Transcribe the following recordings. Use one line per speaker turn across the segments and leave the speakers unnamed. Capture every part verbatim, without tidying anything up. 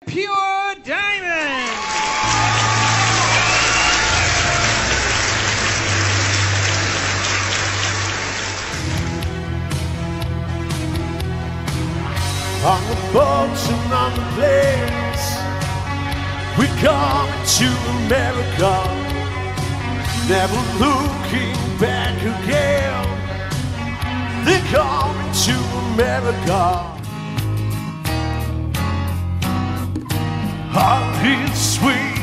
Pure Diamond.
On the boats and on the planes, we come to America, never looking back again. They're coming to America. Heart is sweet,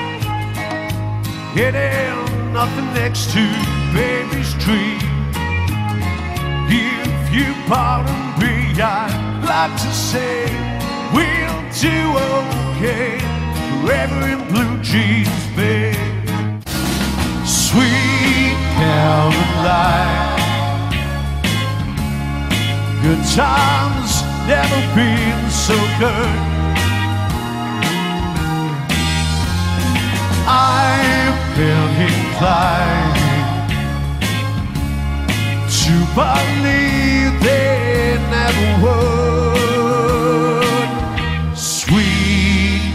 it ain't nothing next to baby's tree. If you pardon me, I'd like to say we'll do okay forever in blue jeans, babe. Sweet Caroline, good times never been so good. I've been inclined to believe they never would. Sweet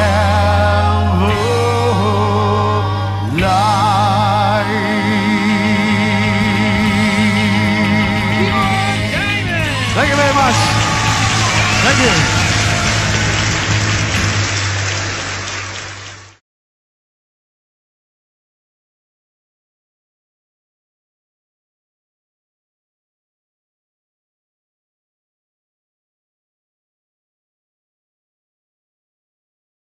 Caroline.
Pure Diamond.
Thank you very much. Thank you.